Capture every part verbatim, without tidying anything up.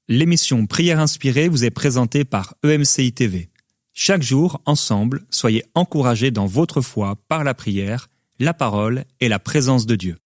L'émission Prière inspirée vous est présentée par E M C I T V. Chaque jour, ensemble, soyez encouragés dans votre foi par la prière, la parole et la présence de Dieu.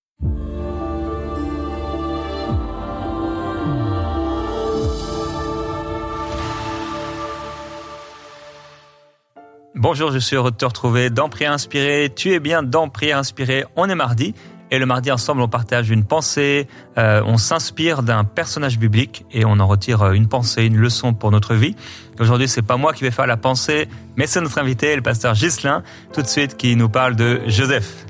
Bonjour, je suis heureux de te retrouver dans Prière inspirée. Tu es bien dans Prière inspirée. On est mardi. Et le mardi, ensemble, on partage une pensée, euh, on s'inspire d'un personnage biblique et on en retire une pensée, une leçon pour notre vie. Aujourd'hui, c'est pas moi qui vais faire la pensée, mais c'est notre invité, le pasteur Ghislain, tout de suite, qui nous parle de Joseph.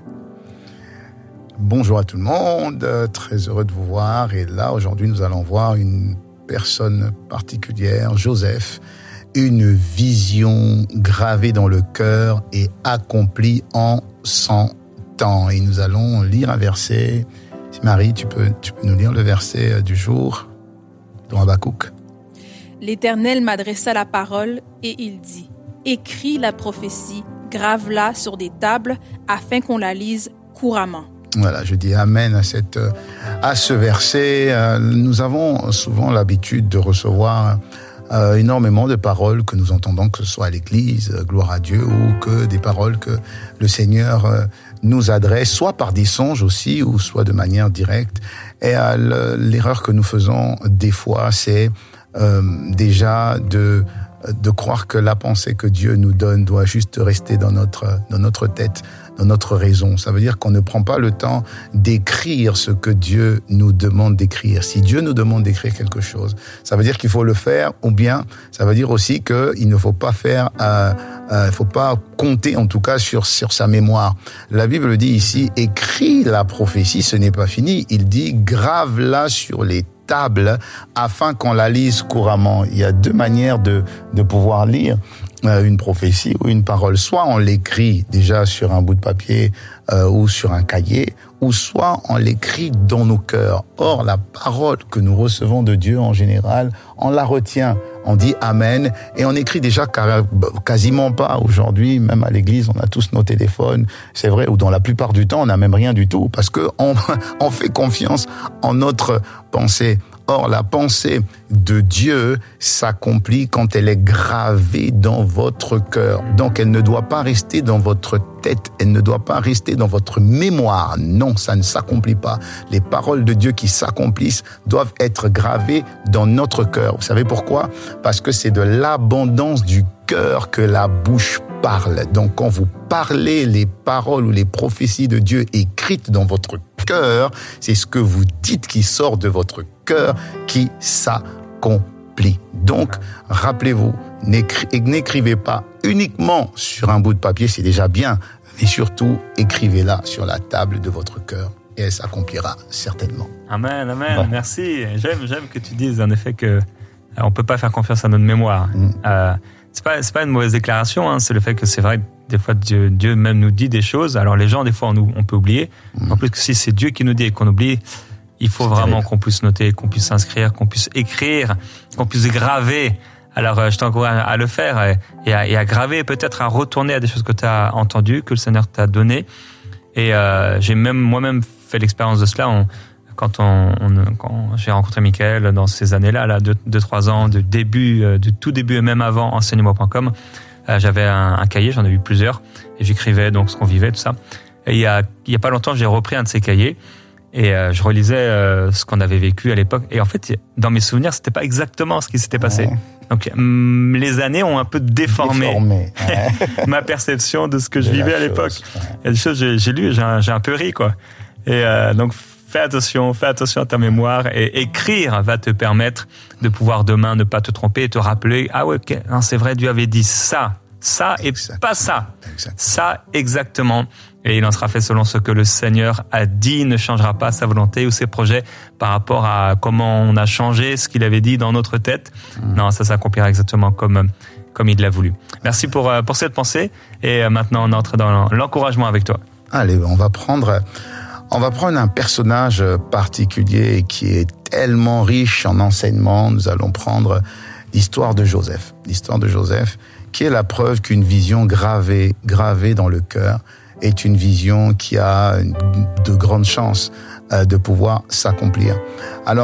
Bonjour à tout le monde, très heureux de vous voir. Et là, aujourd'hui, nous allons voir une personne particulière, Joseph, une vision gravée dans le cœur et accomplie en cent ans. Et nous allons lire un verset. Marie, tu peux, tu peux nous lire le verset du jour dans Habakkuk. L'Éternel m'adressa la parole et il dit : écris la prophétie, grave-la sur des tables afin qu'on la lise couramment. Voilà, je dis amen à cette, à ce verset. Nous avons souvent l'habitude de recevoir Euh, énormément de paroles que nous entendons, que ce soit à l'église, euh, gloire à Dieu, ou que des paroles que le Seigneur euh, nous adresse, soit par des songes aussi, ou soit de manière directe. Et euh, l'erreur que nous faisons des fois, c'est euh, déjà de de croire que la pensée que Dieu nous donne doit juste rester dans notre dans notre tête, dans notre raison. Ça veut dire qu'on ne prend pas le temps d'écrire ce que Dieu nous demande d'écrire. Si Dieu nous demande d'écrire quelque chose, ça veut dire qu'il faut le faire, ou bien ça veut dire aussi qu'il ne faut pas faire, euh, euh, il faut pas compter en tout cas sur sur sa mémoire. La Bible dit ici, écris la prophétie, ce n'est pas fini. Il dit, grave-la sur les table afin qu'on la lise couramment. Il y a deux manières de de pouvoir lire euh, une prophétie ou une parole. Soit on l'écrit déjà sur un bout de papier euh, ou sur un cahier, ou soit on l'écrit dans nos cœurs. Or, la parole que nous recevons de Dieu en général, on la retient. On dit amen et on écrit déjà quasiment pas aujourd'hui, même à l'église, on a tous nos téléphones, c'est vrai, ou dans la plupart du temps, on n'a même rien du tout parce que on, on fait confiance en notre pensée. Or, la pensée de Dieu s'accomplit quand elle est gravée dans votre cœur. Donc, elle ne doit pas rester dans votre tête, elle ne doit pas rester dans votre mémoire. Non, ça ne s'accomplit pas. Les paroles de Dieu qui s'accomplissent doivent être gravées dans notre cœur. Vous savez pourquoi ? Parce que c'est de l'abondance du cœur que la bouche parle. Donc, quand vous parlez les paroles ou les prophéties de Dieu écrites dans votre cœur, c'est ce que vous dites qui sort de votre cœur qui s'accomplit. Donc, rappelez-vous, n'écrivez pas uniquement sur un bout de papier, c'est déjà bien, mais surtout, écrivez-la sur la table de votre cœur et elle s'accomplira certainement. Amen, amen, bon. Merci. J'aime, j'aime que tu dises en effet que on peut pas faire confiance à notre mémoire. Mm. Euh, c'est pas, c'est pas une mauvaise déclaration, hein, c'est le fait que c'est vrai que des fois Dieu, Dieu même nous dit des choses. Alors les gens, des fois, on, nous, on peut oublier. Mm. En plus que si c'est Dieu qui nous dit et qu'on oublie, il faut c'est vraiment terrible. Qu'on puisse noter, qu'on puisse s'inscrire, qu'on puisse écrire, qu'on puisse graver. Alors euh, je t'encourage à le faire et, et, à, et à graver, peut-être à retourner à des choses que tu as entendues, que le Seigneur t'a données. Et euh, j'ai même moi-même fait l'expérience de cela. On, Quand, on, on, quand j'ai rencontré Michael dans ces années-là, là, deux, deux, trois ans, de début, euh, du tout début et même avant enseigne-moi point com, euh, j'avais un, un cahier, j'en ai eu plusieurs, et j'écrivais donc ce qu'on vivait, tout ça. Et il y a, il y a pas longtemps, j'ai repris un de ces cahiers, et euh, je relisais euh, ce qu'on avait vécu à l'époque. Et en fait, dans mes souvenirs, c'était pas exactement ce qui s'était passé. Ouais. Donc, hum, les années ont un peu déformé, déformé. Ouais. ma perception de ce que je de vivais à l'époque. Ouais. Il y a des choses que j'ai, j'ai lues, j'ai un, j'ai un peu ri, quoi. Et euh, donc, fais attention, fais attention à ta mémoire et écrire va te permettre de pouvoir demain ne pas te tromper et te rappeler, ah ouais, okay, non, c'est vrai, Dieu avait dit ça, ça et exactement. Pas ça, exactement. Ça exactement. Et il en sera fait selon ce que le Seigneur a dit, ne changera pas sa volonté ou ses projets par rapport à comment on a changé ce qu'il avait dit dans notre tête. Mmh. Non, ça s'accomplira exactement comme comme il l'a voulu. Merci pour pour cette pensée et maintenant on entre dans l'encouragement avec toi. Allez, on va prendre On va prendre un personnage particulier qui est tellement riche en enseignements. Nous allons prendre l'histoire de Joseph. L'histoire de Joseph, qui est la preuve qu'une vision gravée, gravée dans le cœur, est une vision qui a de grandes chances de pouvoir s'accomplir. Alors,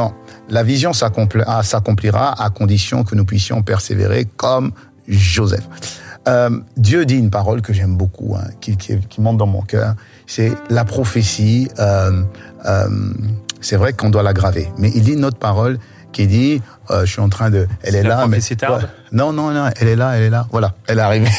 La vision s'accomplira, s'accomplira à condition que nous puissions persévérer comme Joseph. Euh, Dieu dit une parole que j'aime beaucoup, hein, qui, qui, qui monte dans mon cœur. C'est la prophétie. Euh, euh, c'est vrai qu'on doit la graver, mais il dit une autre parole qui dit, euh, je suis en train de, elle c'est est la là, mais ouais, non, non, non, elle est là, elle est là. Voilà, elle est arrivée.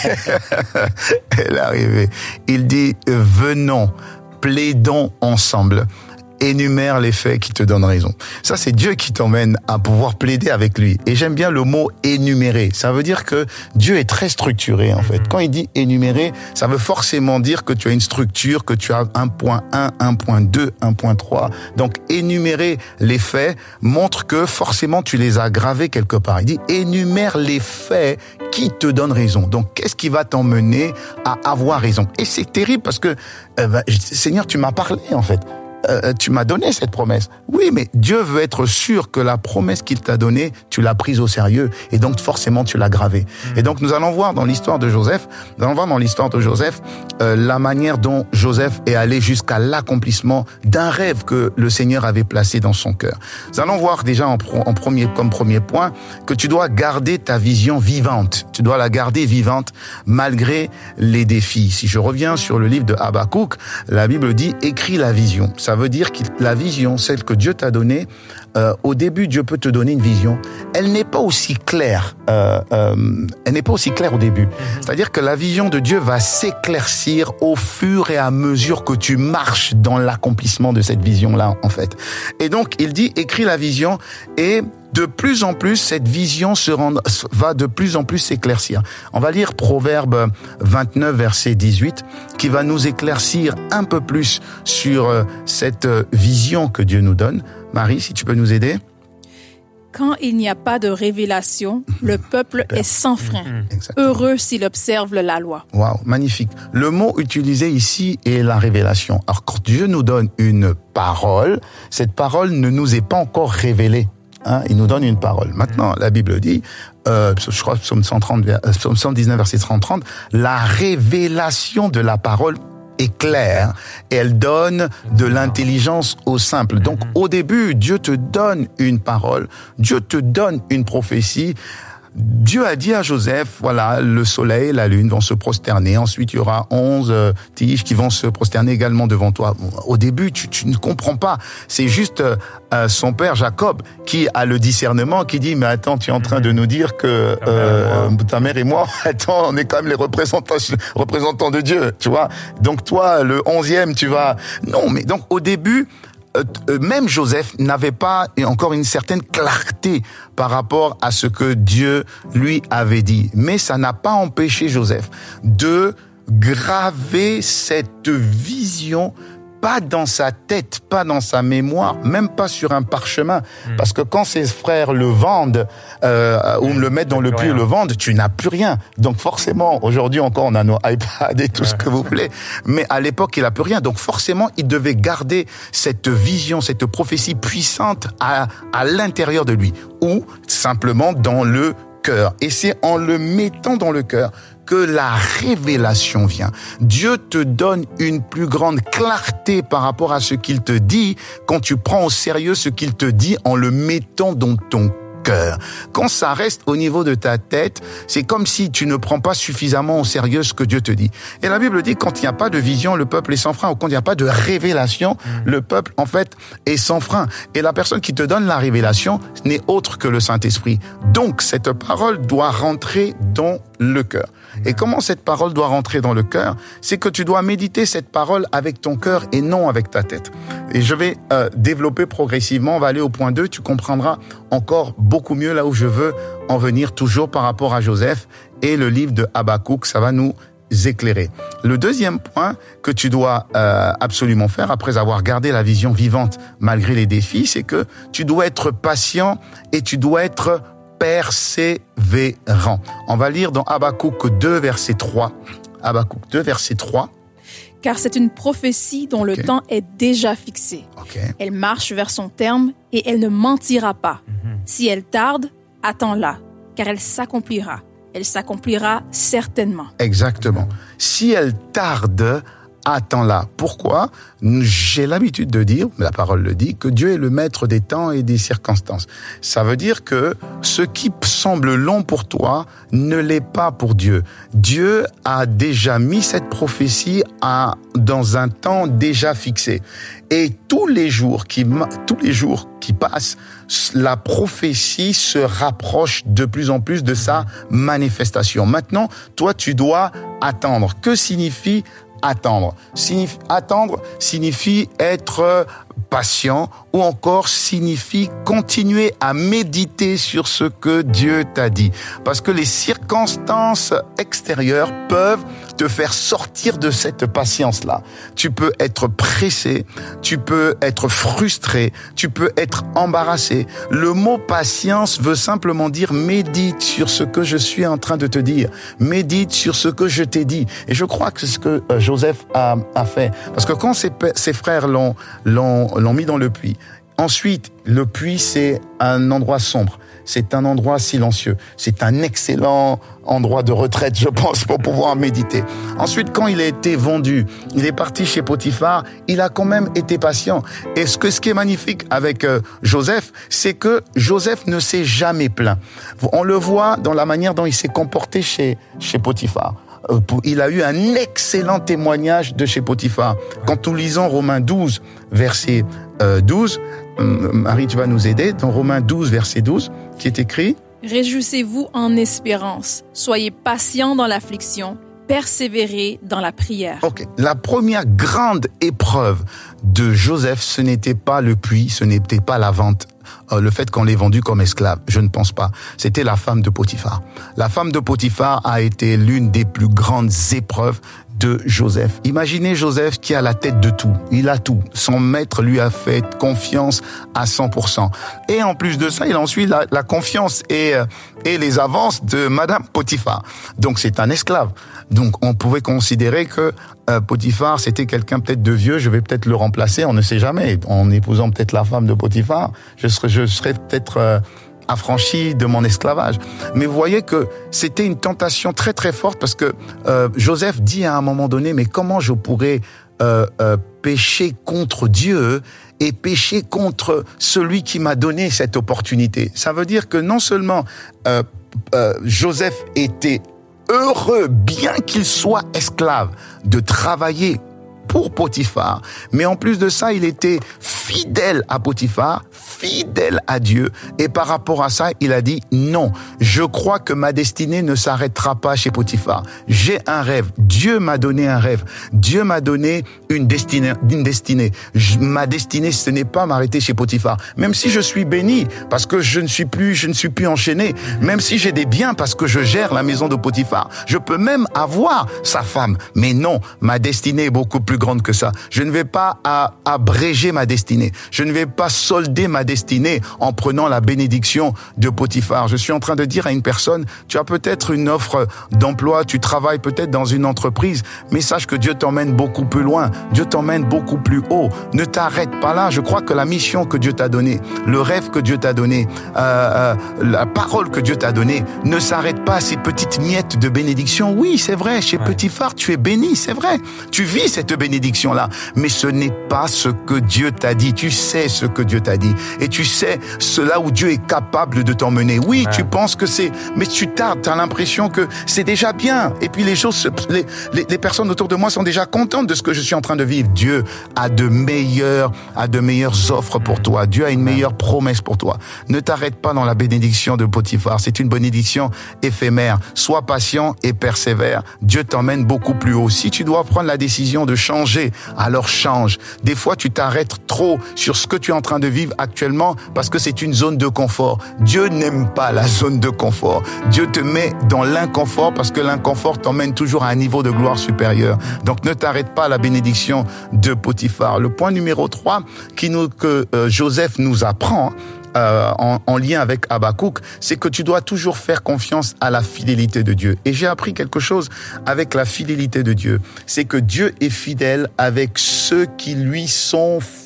Elle est arrivée. Il dit, venons, plaidons ensemble. Énumère les faits qui te donnent raison. Ça, c'est Dieu qui t'emmène à pouvoir plaider avec lui. Et j'aime bien le mot énumérer. Ça veut dire que Dieu est très structuré, en fait. Quand il dit énumérer, ça veut forcément dire que tu as une structure, que tu as un point un, un point deux, un point trois. Donc, énumérer les faits montre que forcément tu les as gravés quelque part. Il dit énumère les faits qui te donnent raison. Donc, qu'est-ce qui va t'emmener à avoir raison? Et c'est terrible parce que, euh, bah, Seigneur, tu m'as parlé, en fait. Euh, tu m'as donné cette promesse. Oui, mais Dieu veut être sûr que la promesse qu'il t'a donnée, tu l'as prise au sérieux. Et donc, forcément, tu l'as gravée. Mmh. Et donc, nous allons voir dans l'histoire de Joseph, nous allons voir dans l'histoire de Joseph, euh, la manière dont Joseph est allé jusqu'à l'accomplissement d'un rêve que le Seigneur avait placé dans son cœur. Nous allons voir déjà en, pro, en premier, comme premier point, que tu dois garder ta vision vivante. Tu dois la garder vivante malgré les défis. Si je reviens sur le livre de Habakkuk, la Bible dit, écris la vision. Ça veut dire que la vision, celle que Dieu t'a donnée, euh, au début, Dieu peut te donner une vision. Elle n'est pas aussi claire. Euh, euh, elle n'est pas aussi claire au début. Mm-hmm. C'est-à-dire que la vision de Dieu va s'éclaircir au fur et à mesure que tu marches dans l'accomplissement de cette vision-là, en fait. Et donc, il dit, écris la vision et de plus en plus, cette vision se rend, va de plus en plus s'éclaircir. On va lire Proverbe vingt-neuf, verset dix-huit, qui va nous éclaircir un peu plus sur cette vision que Dieu nous donne. Marie, si tu peux nous aider. Quand il n'y a pas de révélation, le peuple est sans frein. Exactement. Heureux s'il observe la loi. Waouh, magnifique. Le mot utilisé ici est la révélation. Alors, quand Dieu nous donne une parole, cette parole ne nous est pas encore révélée. Hein, il nous donne une parole. Maintenant, la Bible dit, euh, je crois psaume cent trente, psaume cent dix-neuf, verset trente, la révélation de la parole est claire et elle donne de l'intelligence aux simples. Donc, au début, Dieu te donne une parole, Dieu te donne une prophétie. Dieu a dit à Joseph, voilà, le soleil et la lune vont se prosterner. Ensuite, il y aura onze euh, tiges qui vont se prosterner également devant toi. Au début, tu, tu ne comprends pas. C'est juste euh, son père Jacob qui a le discernement, qui dit, mais attends, tu es en train de nous dire que euh, ta mère et moi, attends, on est quand même les représentants, représentants de Dieu, tu vois. Donc toi, le onzième, tu vas... Non, mais donc au début... Euh, même Joseph n'avait pas encore une certaine clarté par rapport à ce que Dieu lui avait dit. Mais ça n'a pas empêché Joseph de graver cette vision, pas dans sa tête, pas dans sa mémoire, même pas sur un parchemin. Mmh. Parce que quand ses frères le vendent, euh, ou le mettent dans le puits et le vendent, tu n'as plus rien. Donc forcément, aujourd'hui encore, on a nos iPads et tout ouais. ce que vous voulez. Mais à l'époque, il n'a plus rien. Donc forcément, il devait garder cette vision, cette prophétie puissante à, à l'intérieur de lui. Ou simplement dans le cœur. Et c'est en le mettant dans le cœur que la révélation vient. Dieu te donne une plus grande clarté par rapport à ce qu'il te dit quand tu prends au sérieux ce qu'il te dit en le mettant dans ton cœur. Quand ça reste au niveau de ta tête, c'est comme si tu ne prends pas suffisamment au sérieux ce que Dieu te dit. Et la Bible dit, quand il n'y a pas de vision, le peuple est sans frein, ou quand il n'y a pas de révélation, mmh. le peuple, en fait, est sans frein. Et la personne qui te donne la révélation n'est autre que le Saint-Esprit. Donc, cette parole doit rentrer dans le cœur. Et comment cette parole doit rentrer dans le cœur? C'est que tu dois méditer cette parole avec ton cœur et non avec ta tête. Et je vais euh, développer progressivement, on va aller au point deux, tu comprendras encore beaucoup mieux là où je veux en venir, toujours par rapport à Joseph et le livre de Habakkuk, ça va nous éclairer. Le deuxième point que tu dois euh, absolument faire, après avoir gardé la vision vivante malgré les défis, c'est que tu dois être patient et tu dois être persévérant. On va lire dans Habakkuk deux, verset trois. Habakkuk deux, verset trois. Car c'est une prophétie dont okay. le temps est déjà fixé. Okay. Elle marche vers son terme et elle ne mentira pas. Mm-hmm. Si elle tarde, attends-la, car elle s'accomplira. Elle s'accomplira certainement. Exactement. Si elle tarde, attends-la. Pourquoi? J'ai l'habitude de dire, la parole le dit, que Dieu est le maître des temps et des circonstances. Ça veut dire que ce qui semble long pour toi ne l'est pas pour Dieu. Dieu a déjà mis cette prophétie à, dans un temps déjà fixé. Et tous les jours qui, tous les jours qui passent, la prophétie se rapproche de plus en plus de sa manifestation. Maintenant, toi, tu dois attendre. Que signifie attendre? Signifie, attendre signifie être patient ou encore signifie continuer à méditer sur ce que Dieu t'a dit. Parce que les circonstances extérieures peuvent te faire sortir de cette patience-là. Tu peux être pressé, tu peux être frustré, tu peux être embarrassé. Le mot patience veut simplement dire médite sur ce que je suis en train de te dire. Médite sur ce que je t'ai dit. Et je crois que c'est ce que Joseph a, a fait. Parce que quand ses, ses frères l'ont, l'ont, l'ont mis dans le puits, ensuite, le puits, c'est un endroit sombre. C'est un endroit silencieux. C'est un excellent endroit de retraite, je pense, pour pouvoir méditer. Ensuite, quand il a été vendu, il est parti chez Potiphar, il a quand même été patient. Et ce, que, ce qui est magnifique avec euh, Joseph, c'est que Joseph ne s'est jamais plaint. On le voit dans la manière dont il s'est comporté chez, chez Potiphar. Il a eu un excellent témoignage de chez Potiphar. Quand nous lisons Romains douze, verset douze, Marie, tu vas nous aider, dans Romains douze, verset douze, qui est écrit « Réjouissez-vous en espérance, soyez patients dans l'affliction, persévérez dans la prière. » Ok. La première grande épreuve de Joseph, ce n'était pas le puits, ce n'était pas la vente. Le fait qu'on l'ait vendu comme esclave, je ne pense pas. C'était la femme de Potiphar. La femme de Potiphar a été l'une des plus grandes épreuves de Joseph. Imaginez Joseph qui a la tête de tout. Il a tout. Son maître lui a fait confiance à cent pour cent. Et en plus de ça, il a ensuite la, la confiance et, et les avances de Madame Potiphar. Donc c'est un esclave. Donc on pouvait considérer que euh, Potiphar, c'était quelqu'un peut-être de vieux, je vais peut-être le remplacer, on ne sait jamais. En épousant peut-être la femme de Potiphar, je serais, je serais peut-être... Euh, affranchi de mon esclavage. Mais vous voyez que c'était une tentation très très forte parce que euh, Joseph dit à un moment donné, mais comment je pourrais euh, euh, pécher contre Dieu et pécher contre celui qui m'a donné cette opportunité? Ça veut dire que non seulement euh, euh, Joseph était heureux, bien qu'il soit esclave, de travailler pour Potiphar, mais en plus de ça, il était fidèle à Potiphar, fidèle à Dieu, et par rapport à ça, il a dit non, je crois que ma destinée ne s'arrêtera pas chez Potiphar. J'ai un rêve, Dieu m'a donné un rêve, Dieu m'a donné une destinée, une destinée. Je, ma destinée, ce n'est pas m'arrêter chez Potiphar, même si je suis béni parce que je ne suis plus, je ne suis plus enchaîné, même si j'ai des biens parce que je gère la maison de Potiphar, je peux même avoir sa femme, mais non, ma destinée est beaucoup plus grande que ça. Je ne vais pas à, abréger ma destinée. Je ne vais pas solder ma destinée en prenant la bénédiction de Potiphar. Je suis en train de dire à une personne, tu as peut-être une offre d'emploi, tu travailles peut-être dans une entreprise, mais sache que Dieu t'emmène beaucoup plus loin. Dieu t'emmène beaucoup plus haut. Ne t'arrête pas là. Je crois que la mission que Dieu t'a donnée, le rêve que Dieu t'a donné, euh, euh, la parole que Dieu t'a donnée, ne s'arrête pas à ces petites miettes de bénédiction. Oui, c'est vrai, chez ouais. Potiphar, tu es béni, c'est vrai. Tu vis cette bénédiction-là, mais ce n'est pas ce que Dieu t'a dit. Tu sais ce que Dieu t'a dit. Et tu sais cela où Dieu est capable de t'emmener. Oui, ouais. Tu penses que c'est, mais tu tardes, tu as l'impression que c'est déjà bien. Et puis les choses, les, les, les personnes autour de moi sont déjà contentes de ce que je suis en train de vivre. Dieu a de meilleures, a de meilleures offres pour toi. Dieu a une meilleure promesse pour toi. Ne t'arrête pas dans la bénédiction de Potiphar. C'est une bénédiction éphémère. Sois patient et persévère. Dieu t'emmène beaucoup plus haut. Si tu dois prendre la décision de changer, alors change. Des fois, tu t'arrêtes trop sur ce que tu es en train de vivre actuellement parce que c'est une zone de confort. Dieu n'aime pas la zone de confort. Dieu te met dans l'inconfort parce que l'inconfort t'emmène toujours à un niveau de gloire supérieur. Donc, ne t'arrête pas à la bénédiction de Potiphar. Le point numéro trois qui nous, que euh, Joseph nous apprend, Euh, en, en lien avec Habakkuk, c'est que tu dois toujours faire confiance à la fidélité de Dieu. Et j'ai appris quelque chose avec la fidélité de Dieu. C'est que Dieu est fidèle avec ceux qui lui sont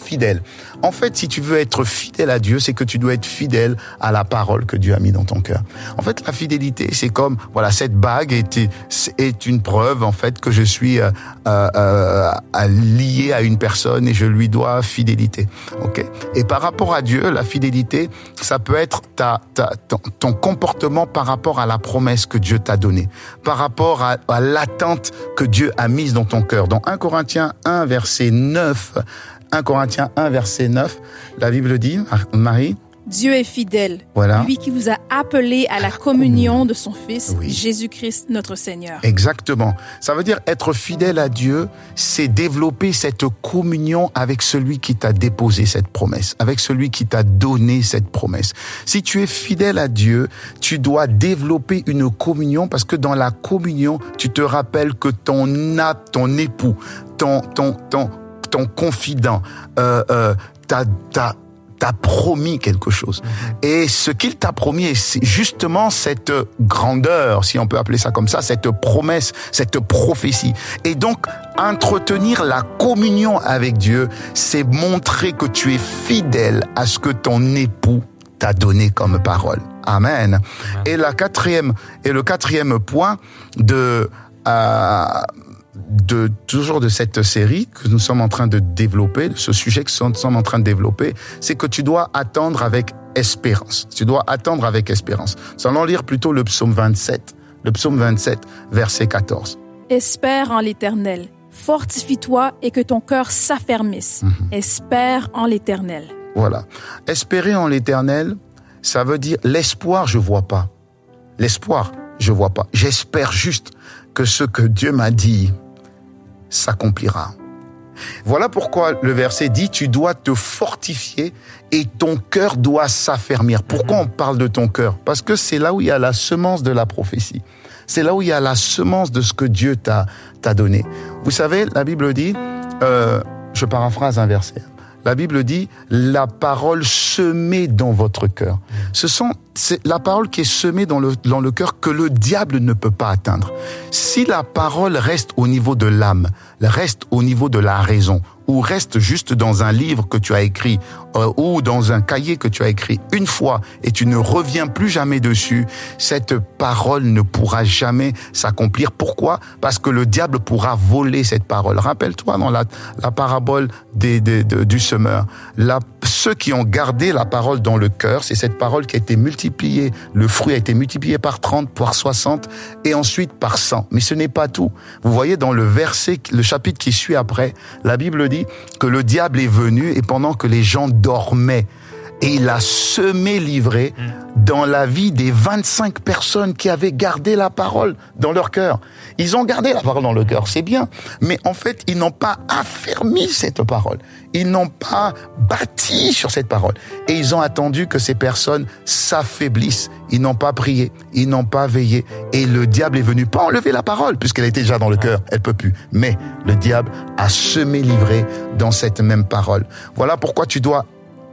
fidèle. En fait, si tu veux être fidèle à Dieu, c'est que tu dois être fidèle à la parole que Dieu a mis dans ton cœur. En fait, la fidélité, c'est comme, voilà, cette bague est, est une preuve, en fait, que je suis euh, euh, lié à une personne et je lui dois fidélité. Ok. Et par rapport à Dieu, la fidélité, ça peut être ta, ta, ton, ton comportement par rapport à la promesse que Dieu t'a donnée, par rapport à, à l'attente que Dieu a mise dans ton cœur. Dans un Corinthiens un, verset neuf, un Corinthiens un, verset neuf, la Bible dit, Marie, Dieu est fidèle, voilà. Lui qui vous a appelé à la communion de son Fils, oui. Jésus-Christ notre Seigneur. Exactement. Ça veut dire être fidèle à Dieu, c'est développer cette communion avec celui qui t'a déposé cette promesse, avec celui qui t'a donné cette promesse. Si tu es fidèle à Dieu, tu dois développer une communion parce que dans la communion, tu te rappelles que ton ton époux, ton ton ton ton confident, euh, euh, t'a t'a t'a promis quelque chose. Et ce qu'il t'a promis, c'est justement cette grandeur, si on peut appeler ça comme ça, cette promesse, cette prophétie. Et donc, entretenir la communion avec Dieu, c'est montrer que tu es fidèle à ce que ton époux t'a donné comme parole. Amen. Amen. Et la quatrième, et le quatrième point de, euh, de toujours de cette série que nous sommes en train de développer, de ce sujet que nous sommes en train de développer, c'est que tu dois attendre avec espérance. Tu dois attendre avec espérance. Nous allons lire plutôt le psaume vingt-sept, le psaume vingt-sept, verset quatorze. Espère en l'Éternel, fortifie-toi et que ton cœur s'affermisse. Mm-hmm. Espère en l'Éternel. Voilà. Espérer en l'Éternel, ça veut dire l'espoir, je vois pas. L'espoir, je vois pas. J'espère juste que ce que Dieu m'a dit s'accomplira. Voilà pourquoi le verset dit, tu dois te fortifier et ton cœur doit s'affermir. Pourquoi on parle de ton cœur? Parce que c'est là où il y a la semence de la prophétie. C'est là où il y a la semence de ce que Dieu t'a, t'a donné. Vous savez, la Bible dit, euh, je paraphrase un verset, la Bible dit, la parole semée dans votre cœur. Ce sont, c'est la parole qui est semée dans le, dans le cœur que le diable ne peut pas atteindre. Si la parole reste au niveau de l'âme, reste au niveau de la raison, ou reste juste dans un livre que tu as écrit, euh, ou dans un cahier que tu as écrit une fois, et tu ne reviens plus jamais dessus, cette parole ne pourra jamais s'accomplir. Pourquoi? Parce que le diable pourra voler cette parole. Rappelle-toi dans la, la parabole des, des, de, du semeur, la, ceux qui ont gardé la parole dans le cœur, c'est cette parole qui a été multipliée, le fruit a été multiplié par trente, par soixante, et ensuite par cent. Mais ce n'est pas tout. Vous voyez dans le verset, le chapitre qui suit après, la Bible dit que le diable est venu et pendant que les gens dormaient, et il a semé l'ivraie dans la vie des vingt-cinq personnes qui avaient gardé la parole dans leur cœur. Ils ont gardé la parole dans le cœur, c'est bien, mais en fait, ils n'ont pas affermi cette parole. Ils n'ont pas bâti sur cette parole. Et ils ont attendu que ces personnes s'affaiblissent. Ils n'ont pas prié, ils n'ont pas veillé. Et le diable est venu pas enlever la parole, puisqu'elle était déjà dans le cœur, elle peut plus. Mais le diable a semé l'ivraie dans cette même parole. Voilà pourquoi tu dois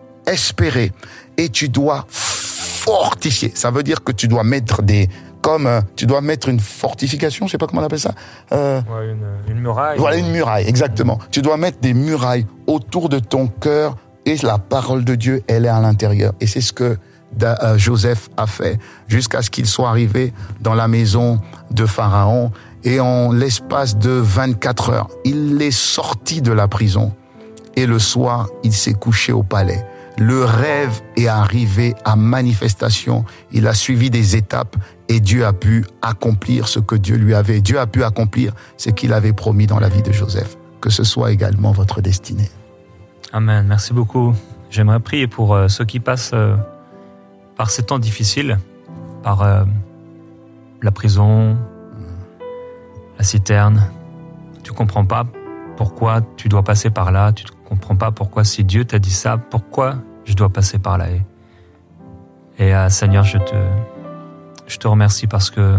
espérer et tu dois fortifier. Ça veut dire que tu dois mettre des, comme euh, tu dois mettre une fortification, je sais pas comment on appelle ça. Euh, ouais, une, une muraille. Voilà, une muraille, exactement. Tu dois mettre des murailles autour de ton cœur et la parole de Dieu, elle est à l'intérieur. Et c'est ce que euh, Joseph a fait jusqu'à ce qu'il soit arrivé dans la maison de Pharaon. Et en l'espace de vingt-quatre heures, il est sorti de la prison. Et le soir, il s'est couché au palais. Le rêve est arrivé à manifestation. Il a suivi des étapes et Dieu a pu accomplir ce que Dieu lui avait. Dieu a pu accomplir ce qu'il avait promis dans la vie de Joseph. Que ce soit également votre destinée. Amen. Merci beaucoup. J'aimerais prier pour euh, ceux qui passent euh, par ces temps difficiles, par euh, la prison, la citerne. Tu comprends pas pourquoi tu dois passer par là. Tu ne comprends pas pourquoi, si Dieu t'a dit ça, pourquoi je dois passer par là. Et, et euh, Seigneur, je te, je te remercie parce que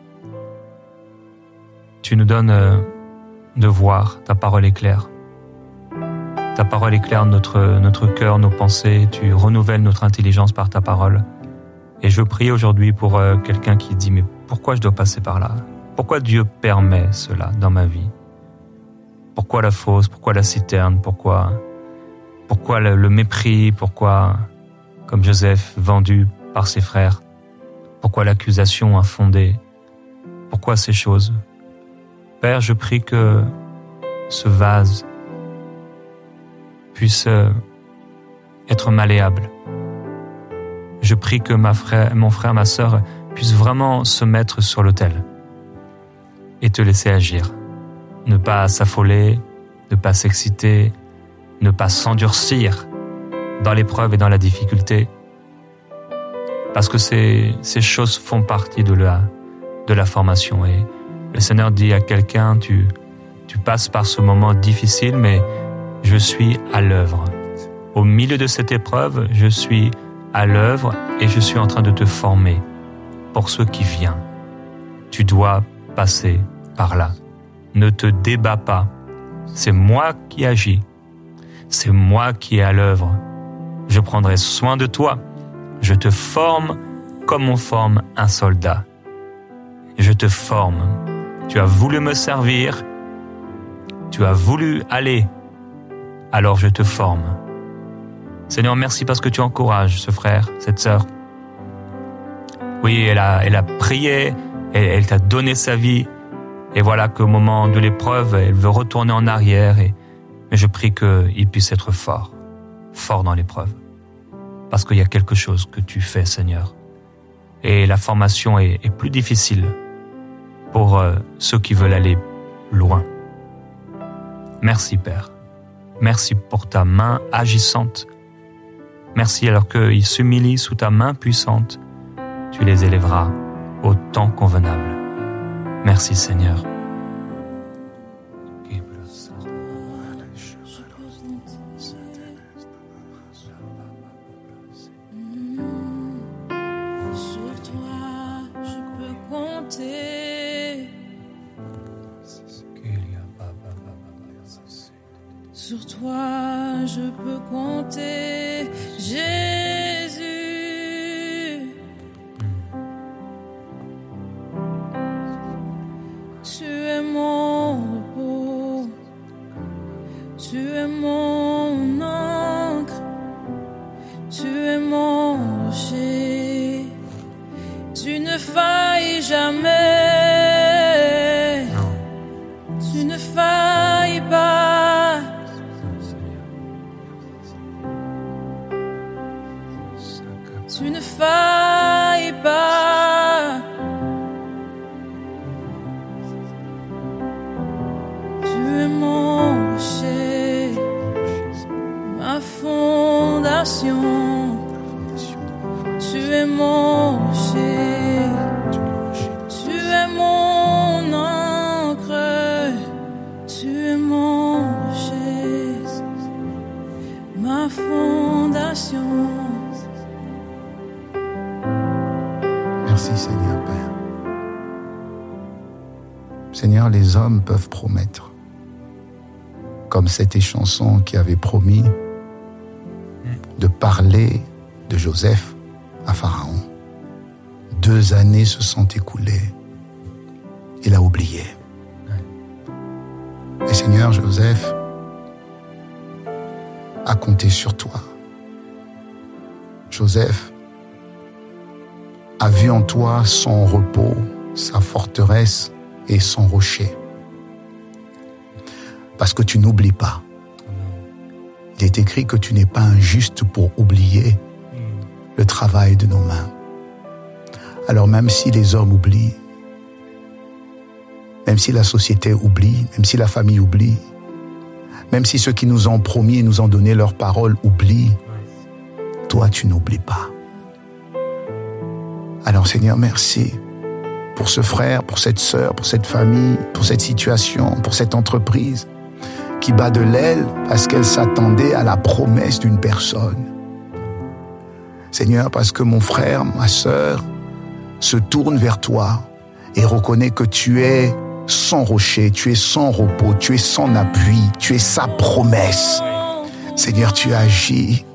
tu nous donnes euh, de voir. Ta parole est claire. Ta parole éclaire notre, notre cœur, nos pensées. Tu renouvelles notre intelligence par ta parole. Et je veux prier aujourd'hui pour euh, quelqu'un qui dit, mais pourquoi je dois passer par là? Pourquoi Dieu permet cela dans ma vie? Pourquoi la fosse? Pourquoi la citerne? Pourquoi, Pourquoi le, le mépris? Pourquoi, comme Joseph, vendu par ses frères? Pourquoi l'accusation infondée? Pourquoi ces choses? Père, je prie que ce vase puisse être malléable. Je prie que ma frère, mon frère, ma sœur puissent vraiment se mettre sur l'autel et te laisser agir. Ne pas s'affoler, ne pas s'exciter, ne pas s'endurcir dans l'épreuve et dans la difficulté. Parce que ces, ces choses font partie de la, de la formation. Et le Seigneur dit à quelqu'un, tu, tu passes par ce moment difficile, mais je suis à l'œuvre. Au milieu de cette épreuve, je suis à l'œuvre et je suis en train de te former pour ce qui vient. Tu dois passer par là. Ne te débats pas. C'est moi qui agis. C'est moi qui est à l'œuvre. Je prendrai soin de toi. Je te forme comme on forme un soldat. Je te forme. Tu as voulu me servir. Tu as voulu aller. Alors je te forme. Seigneur, merci parce que tu encourages ce frère, cette sœur. Oui, elle a, elle a prié, elle, elle t'a donné sa vie. Et voilà qu'au moment de l'épreuve, elle veut retourner en arrière. Et, mais je prie qu'il puisse être fort, fort dans l'épreuve. Parce qu'il y a quelque chose que tu fais, Seigneur. Et la formation est, est plus difficile pour euh, ceux qui veulent aller loin. Merci, Père. Merci pour ta main agissante. Merci alors qu'ils s'humilient sous ta main puissante. Tu les élèveras au temps convenable. Merci, Seigneur. Sur toi, je peux compter, Jésus. Tu es mon repos, tu es mon encre, tu es mon rocher, tu ne failles jamais, tu ne failles pas. Tu ne failles pas. Tu es mon rocher, ma fondation. Tu es mon rocher, tu es mon encre. Tu es mon rocher, ma fondation. Merci Seigneur Père. Seigneur, les hommes peuvent promettre, comme cette chanson qui avait promis de parler de Joseph à Pharaon. Deux années se sont écoulées. Il a oublié. Et Seigneur, Joseph a compté sur toi. Joseph a vu en toi son repos, sa forteresse et son rocher. Parce que tu n'oublies pas. Il est écrit que tu n'es pas injuste pour oublier le travail de nos mains. Alors même si les hommes oublient, même si la société oublie, même si la famille oublie, même si ceux qui nous ont promis et nous ont donné leur parole oublient, toi tu n'oublies pas. Alors Seigneur, merci pour ce frère, pour cette sœur, pour cette famille, pour cette situation, pour cette entreprise qui bat de l'aile parce qu'elle s'attendait à la promesse d'une personne. Seigneur, parce que mon frère, ma sœur se tourne vers toi et reconnaît que tu es son rocher, tu es son repos, tu es son appui, tu es sa promesse. Seigneur, tu agis,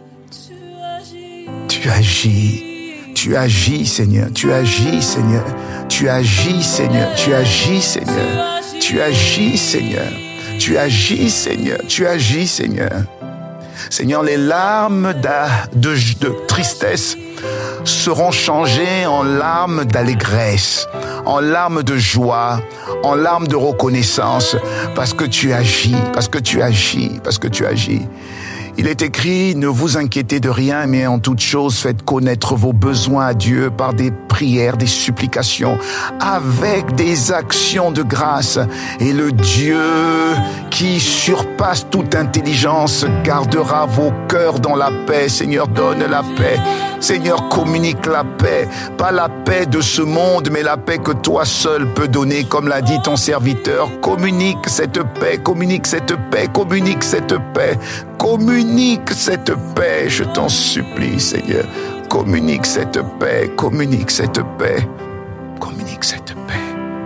tu agis. Tu agis, Seigneur, tu agis, Seigneur, tu agis, Seigneur, tu agis, Seigneur, tu agis, Seigneur, tu agis, Seigneur, tu agis, Seigneur. Seigneur, les larmes de, de, de tristesse seront changées en larmes d'allégresse, en larmes de joie, en larmes de reconnaissance, parce que tu agis, parce que tu agis, parce que tu agis. Il est écrit, ne vous inquiétez de rien, mais en toute chose, faites connaître vos besoins à Dieu par des prières, des supplications, avec des actions de grâce. Et le Dieu qui surpasse toute intelligence gardera vos cœurs dans la paix. Seigneur, donne la paix. Seigneur, communique la paix. Pas la paix de ce monde, mais la paix que toi seul peux donner, comme l'a dit ton serviteur. Communique cette paix, communique cette paix, communique cette paix. Communique cette paix, je t'en supplie, Seigneur. Communique cette paix, communique cette paix, communique cette paix.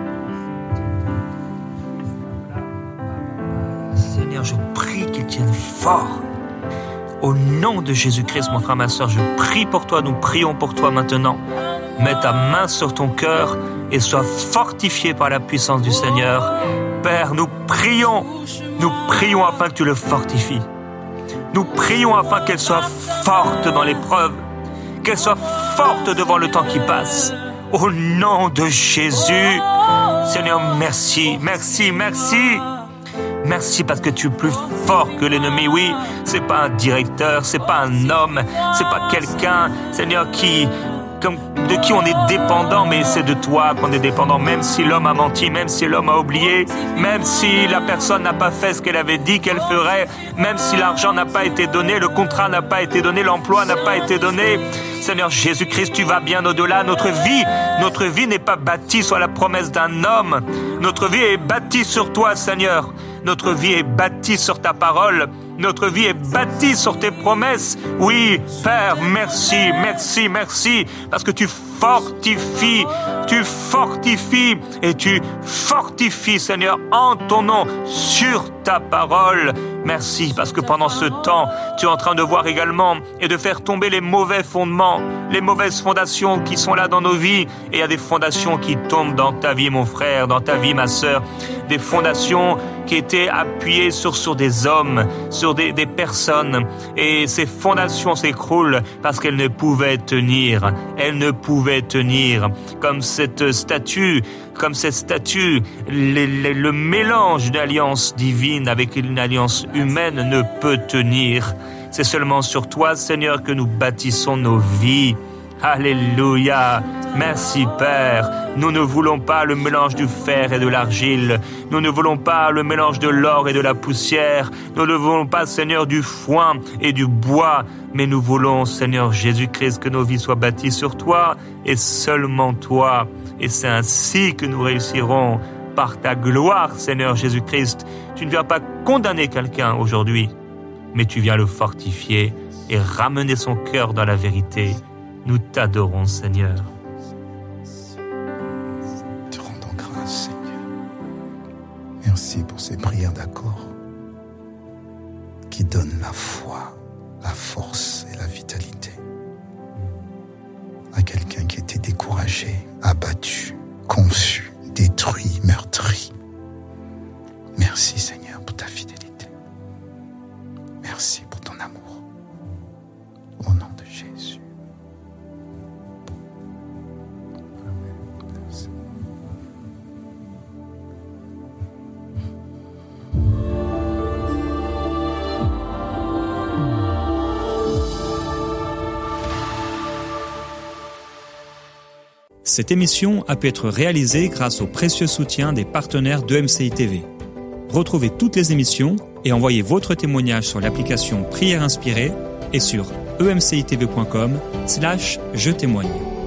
Seigneur, je prie qu'il tienne fort. Au nom de Jésus-Christ, mon frère, ma soeur, je prie pour toi, nous prions pour toi maintenant. Mets ta main sur ton cœur et sois fortifié par la puissance du Seigneur. Père, nous prions, nous prions afin que tu le fortifies. Nous prions afin qu'elle soit forte dans l'épreuve, qu'elle soit forte devant le temps qui passe. Au nom de Jésus, Seigneur, merci, merci, merci. Merci parce que tu es plus fort que l'ennemi. Oui, c'est pas un directeur, c'est pas un homme, c'est pas quelqu'un, Seigneur, qui... Comme de qui on est dépendant, mais c'est de toi qu'on est dépendant, même si l'homme a menti, même si l'homme a oublié, même si la personne n'a pas fait ce qu'elle avait dit qu'elle ferait, même si l'argent n'a pas été donné, le contrat n'a pas été donné, l'emploi n'a pas été donné. Seigneur Jésus-Christ, tu vas bien au-delà. Notre vie, notre vie n'est pas bâtie sur la promesse d'un homme. Notre vie est bâtie sur toi, Seigneur. Notre vie est bâtie sur ta parole. Notre vie est bâtie sur tes promesses. Oui, Père, merci, merci, merci, parce que tu fortifies, tu fortifies et tu fortifies, Seigneur, en ton nom, sur ta parole. Merci, parce que pendant ce temps, tu es en train de voir également et de faire tomber les mauvais fondements, les mauvaises fondations qui sont là dans nos vies. Et il y a des fondations qui tombent dans ta vie, mon frère, dans ta vie, ma sœur. Des fondations qui étaient appuyées sur, sur des hommes, sur des, des personnes. Et ces fondations s'écroulent parce qu'elles ne pouvaient tenir. Elles ne pouvaient tenir. Comme cette statue, comme cette statue, les, les, le mélange d'une alliance divine avec une alliance humaine ne peut tenir. C'est seulement sur toi, Seigneur, que nous bâtissons nos vies. Alléluia. Merci, Père. Nous ne voulons pas le mélange du fer et de l'argile. Nous ne voulons pas le mélange de l'or et de la poussière. Nous ne voulons pas, Seigneur, du foin et du bois. Mais nous voulons, Seigneur Jésus-Christ, que nos vies soient bâties sur toi et seulement toi. Et c'est ainsi que nous réussirons par ta gloire, Seigneur Jésus-Christ. Tu ne viens pas condamner quelqu'un aujourd'hui, mais tu viens le fortifier et ramener son cœur dans la vérité. Nous t'adorons, Seigneur. Te rendons grâce, Seigneur. Merci pour ces prières d'accord qui donnent la foi, la force et la vitalité à quelqu'un qui était découragé, abattu, confus, détruit, meurtri. Merci, Seigneur, pour ta fidélité. Merci pour ton amour. Au nom de Jésus. Cette émission a pu être réalisée grâce au précieux soutien des partenaires d'E M C I T V. Retrouvez toutes les émissions et envoyez votre témoignage sur l'application Prière Inspirée et sur e m c i t v point com slash je témoigne.